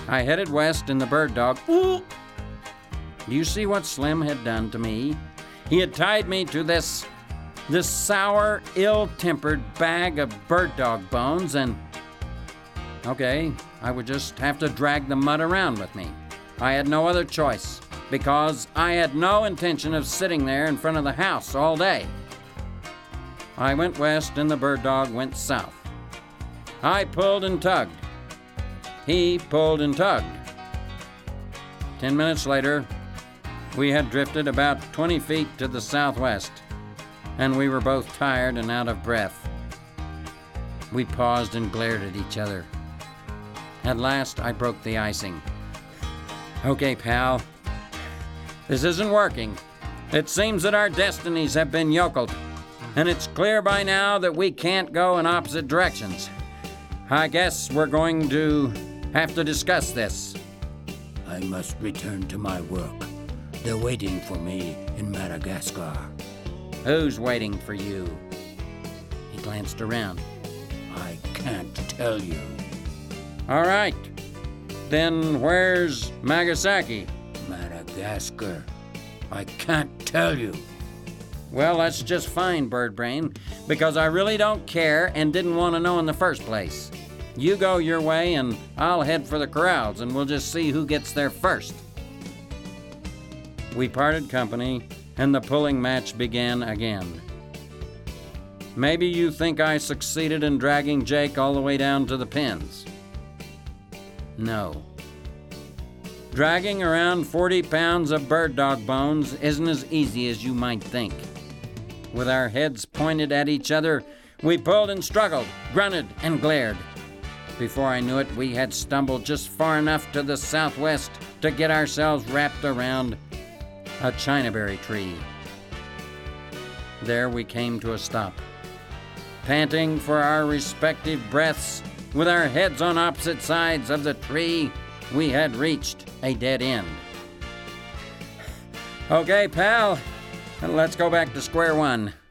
I headed west in the Bird Dog. Ooh! Do you see what Slim had done to me? He had tied me to this sour, ill-tempered bag of bird dog bones, and okay, I would just have to drag the mud around with me. I had no other choice, because I had no intention of sitting there in front of the house all day. I went west and the Bird Dog went south. I pulled and tugged. He pulled and tugged. 10 minutes later, we had drifted about 20 feet to the southwest, and we were both tired and out of breath. We paused and glared at each other. At last, I broke the icing. Okay, pal. This isn't working. It seems that our destinies have been yokeled, and it's clear by now that we can't go in opposite directions. I guess we're going to have to discuss this. I must return to my work. They're waiting for me in Madagascar. Who's waiting for you? He glanced around. I can't tell you. All right. Then where's Nagasaki? Madagascar. I can't tell you. Well, that's just fine, Birdbrain, because I really don't care and didn't want to know in the first place. You go your way and I'll head for the corrals and we'll just see who gets there first. We parted company and the pulling match began again. Maybe you think I succeeded in dragging Jake all the way down to the pens. No. Dragging around 40 pounds of bird dog bones isn't as easy as you might think. With our heads pointed at each other, we pulled and struggled, grunted and glared. Before I knew it, we had stumbled just far enough to the southwest to get ourselves wrapped around a chinaberry tree. There we came to a stop. Panting for our respective breaths, with our heads on opposite sides of the tree, we had reached a dead end. Okay, pal, let's go back to square one.